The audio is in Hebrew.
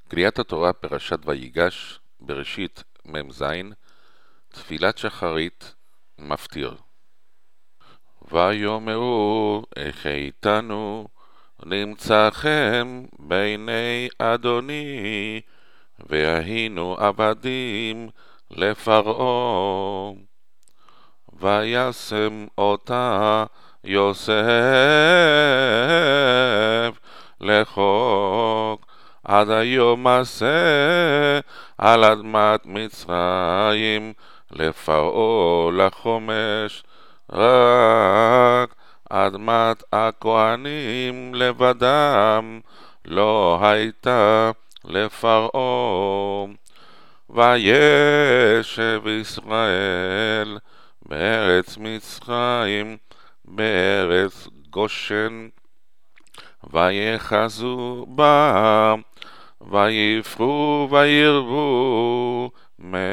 קריאת התורה פרשת ויגש, בראשית מ"ז, תפילת שחרית, מפטיר. ויאמרו איך איתנו נמצאכם בעיני אדוני, והיינו עבדים לפרעה. וישם אותה יוסף לחוק עד היום הזה על אדמת מצרים לפרעה לחומש, רק אדמת הכהנים לבדם לא הייתה לפרעה. וישב ישראל בארץ מצרים, בארץ גושן, ויחזו בה, ויפרו וירבו